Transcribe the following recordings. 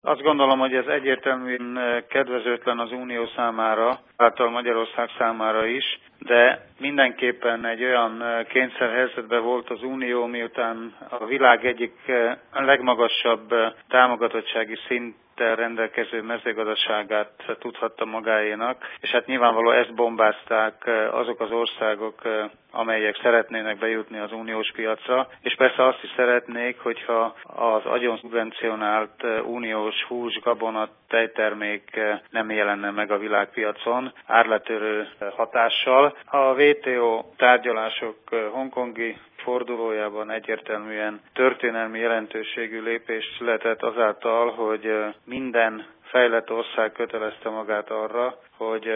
Azt gondolom, hogy ez egyértelműen kedvezőtlen az Unió számára, által Magyarország számára is, de mindenképpen egy olyan kényszerhelyzetben volt az Unió, miután a világ egyik legmagasabb támogatottsági szinttel rendelkező mezőgazdaságát tudhatta magáénak, és hát nyilvánvaló ezt bombázták azok az országok, amelyek szeretnének bejutni az uniós piacra, és persze azt is szeretnék, hogyha az agyon szubvencionált uniós hús, gabona, tejtermék nem jelenne meg a világpiacon árletörő hatással. A WTO tárgyalások hongkongi fordulójában egyértelműen történelmi jelentőségű lépés született azáltal, hogy minden fejlett ország kötelezte magát arra, hogy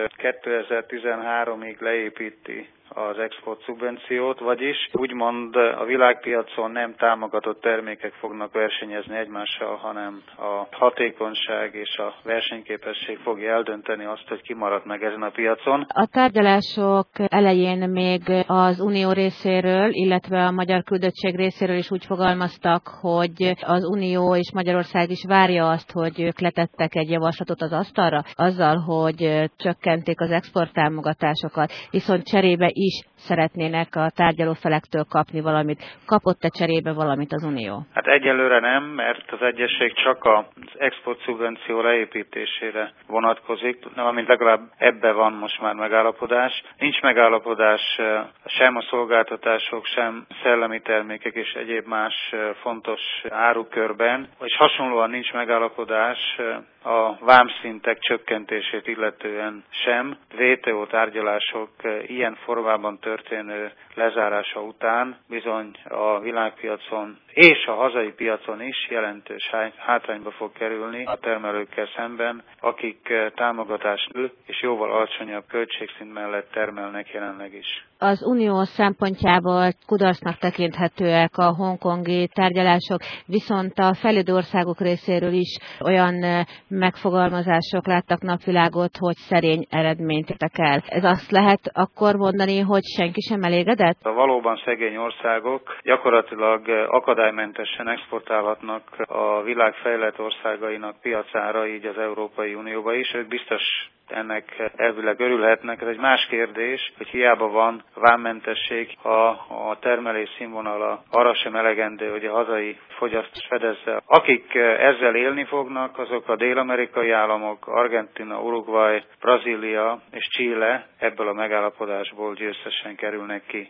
2013-ig leépíti az export szubvenciót, vagyis úgymond a világpiacon nem támogatott termékek fognak versenyezni egymással, hanem a hatékonyság és a versenyképesség fogja eldönteni azt, hogy ki marad meg ezen a piacon. A tárgyalások elején még az Unió részéről, illetve a magyar küldöttség részéről is úgy fogalmaztak, hogy az Unió és Magyarország is várja azt, hogy ők letettek egy javaslatot az asztalra, azzal, hogy csökkentik az exporttámogatásokat, viszont cserébe is szeretnének a tárgyalófelektől kapni valamit. Kapott-e cserébe valamit az Unió? Hát egyelőre nem, mert az egyesség csak az exportszubvenció leépítésére vonatkozik, amint legalább ebbe van most már megállapodás. Nincs megállapodás sem a szolgáltatások, sem szellemi termékek és egyéb más fontos árukörben, és hasonlóan nincs megállapodás a vámszintek csökkentését illetően sem. WTO tárgyalások ilyen formában történő lezárása után bizony a világpiacon és a hazai piacon is jelentős hátrányba fog kerülni a termelőkkel szemben, akik támogatást és jóval alacsonyabb költségszint mellett termelnek jelenleg is. Az Unió szempontjából kudarcnak tekinthetőek a hongkongi tárgyalások, viszont a fejlődő országok részéről is olyan megfogalmazások láttak napvilágot, hogy szerény eredményt értek el. Ez azt lehet akkor mondani, hogy senki sem elégedett? A valóban szegény országok gyakorlatilag akadálymentesen exportálhatnak a világ fejlett országainak piacára, így az Európai Unióba is. Ők biztos ennek elvileg örülhetnek. Ez egy más kérdés, hogy hiába van vámmentesség, ha a termelés színvonala arra sem elegendő, hogy a hazai fogyasztás fedezze. Akik ezzel élni fognak, azok a dél-amerikai államok, Argentína, Uruguay, Brazília és Chile ebből a megállapodásból győztesen kerülnek ki.